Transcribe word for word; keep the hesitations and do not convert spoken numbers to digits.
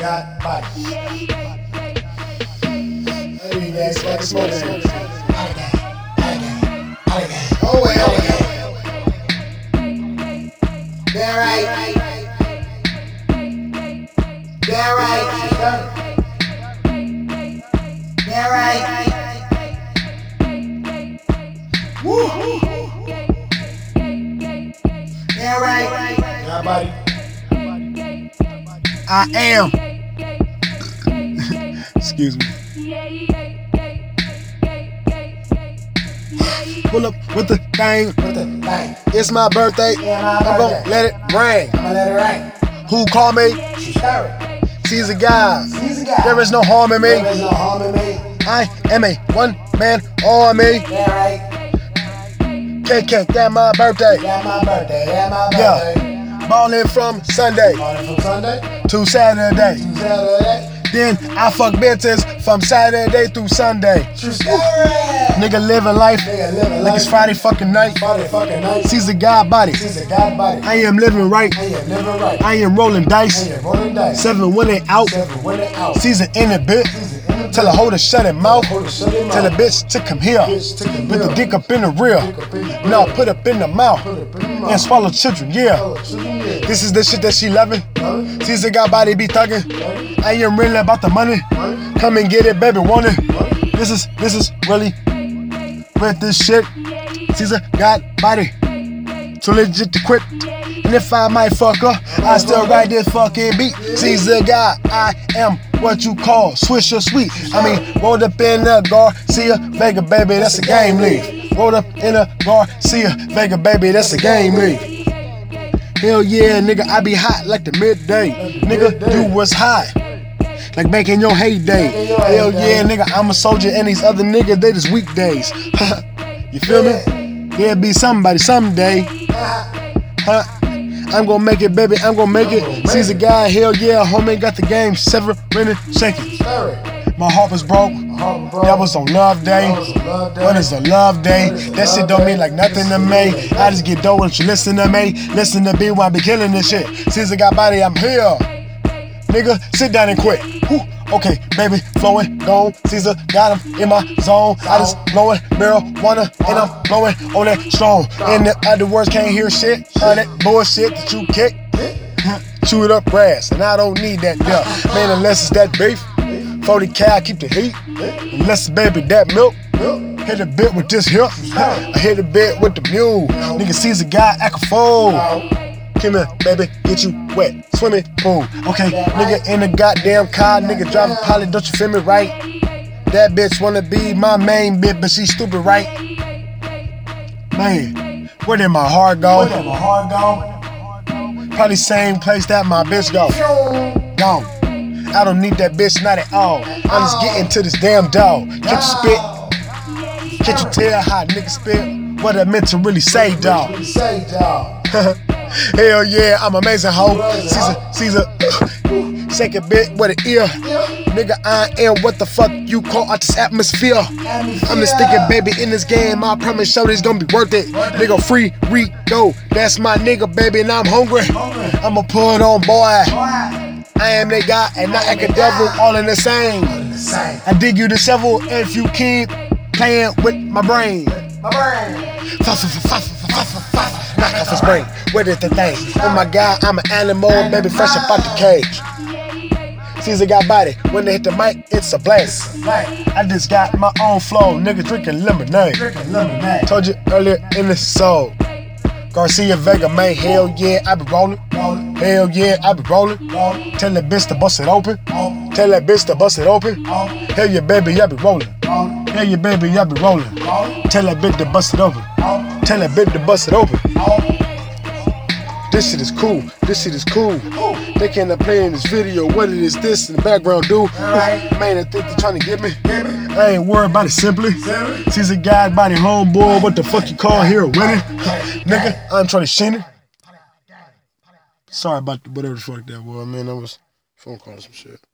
God body. Hey, that's like smoke. Oh, wait, oh, wait. That right. That right. That right. Woo. That right. God body. I am. Excuse me. Pull up with the thing. With the thing. It's my birthday. Yeah, my I'm birthday. Gonna let it rain. I'm gonna let it rain. Who called me? Caesar God. Caesar God. There is no harm in me. There is no harm in me. I am a one man army. Yeah, right. K K, that my birthday. That my birthday. That my birthday. Yeah. Ballin' from Sunday. Ballin' from Sunday to Saturday. To Saturday. Then I fuck bitches from Saturday through Sunday. True story. Nigga living life Nigga living like life. It's Friday fucking night. Friday fucking night. Caesar God body. Caesar God body. I am living right. I am living right. I am rolling dice. I am rolling dice. Seven winning out. Seven winning out. Caesar in a bit. Tell a hoe to shut him mouth. Tell a bitch to come here. Put the dick up in the rear. No, put up in the mouth. And swallow children, yeah. This is the shit that she loving. Caesar God body be thugging. I ain't really about the money. Come and get it, baby, want it. This is, this is really with this shit. Caesar God body. Too legit to quit. And if I might fuck her, I still write this fucking beat. Caesar God, I am what you call Swisher Sweet. I mean, rolled up in the Garcia Vega, baby, that's a game lead. Rolled up in the Garcia Vega, baby, that's a game lead. Hell yeah, nigga, I be hot like the midday. Nigga, you was hot like back in your heyday. Hell yeah, nigga, I'm a soldier and these other niggas, they just weekdays. You feel me? There'll be somebody someday. Huh? I'm gonna make it, baby, I'm gonna make it. Caesar God, hell yeah, homie, got the game seven minutes shaking. My heart was broke. That was on love day. What is a love day? That shit don't mean like nothing to me. I just get dough and you listen to me. Listen to me while I be killing this shit. Caesar God body, I'm here. Nigga, sit down and quit. Whew. Okay, baby, flowing, gone. Caesar got him in my zone. I just blowing marijuana and I'm blowing on that strong. And the other words can't hear shit. All that bullshit that you kick. Chew it up grass, and I don't need that duck. Man, unless it's that beef. forty cal, keep the heat. Unless it's baby that milk. Hit a bit with this hip. I hit a bit with the mule. Nigga Caesar God act a fool. Come here, baby, get you wet. Swimming pool. Okay, nigga in the goddamn car. Nigga driving pilot, don't you feel me right? That bitch wanna be my main bitch, but she stupid, right? Man, where did my heart go? Where did my heart go? Probably same place that my bitch go. Gone. I don't need that bitch, not at all. I'm just getting to this damn dog. Can't you spit? Can't you tell how niggas spit? What I meant to really say, dog. Hell yeah, I'm amazing, ho. Caesar, Caesar, shake a bit with an ear. Nigga, I am what the fuck you call out this atmosphere. I'm just thinking, baby, in this game, I promise shorty's gonna be worth it. Nigga, free, Rico, that's my nigga, baby, and I'm hungry. I'ma put on, boy. I am the guy and not like a devil, all in the same. I dig you the shovel if you keep playing with my brain. Knock off his brain. Where is the thing? Oh my God, I'm an animal, baby, fresh up out the cage. Caesar got body. When they hit the mic, it's a blast. I just got my own flow, nigga drinking lemonade. Told you earlier in the soul. Garcia Vega, man, hell yeah, I be rolling. Hell yeah, I be rolling. Tell that bitch to bust it open. Tell that bitch to bust it open. Hell yeah, baby, I be rolling. Hell yeah, baby, I be rolling. Tell that bitch to bust it open. Tell that bitch to bust it open. This shit is cool. This shit is cool. They cannot play in this video. What it is this in the background, dude? Man, I think they're trying to get me. I ain't worried about it simply. Caesar God body homeboy. What the fuck you call here winning? Nigga, I'm trying to sheen it. Sorry about whatever the fuck that was, man. That was phone call or some shit.